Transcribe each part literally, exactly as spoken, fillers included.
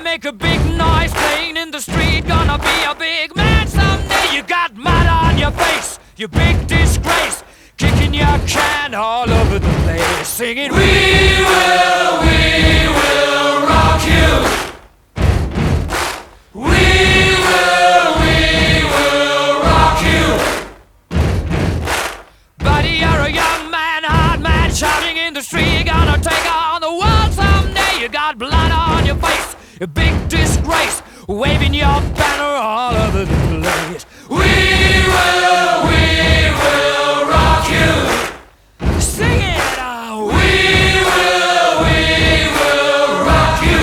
make a big noise playing in the street. Gonna be a big man someday. You got mud on your face, you big disgrace. Kicking your can all over the place, singing, we will, we will rock you. We will, we will rock you. Buddy, you're a young man, hard man, shouting in the street. You're gonna take on the world someday. You got blood on your face, a big disgrace, waving your banner all over the place. We will, we will rock you. Sing it out. We will, we will rock you.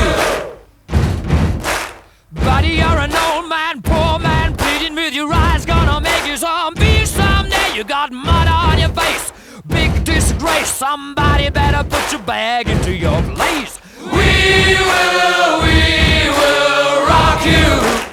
Buddy, you're an old man, poor man, pleading with your eyes. Gonna make you zombie someday. You got mud on your face, big disgrace. Somebody better put your bag into your place. We will, we will rock you.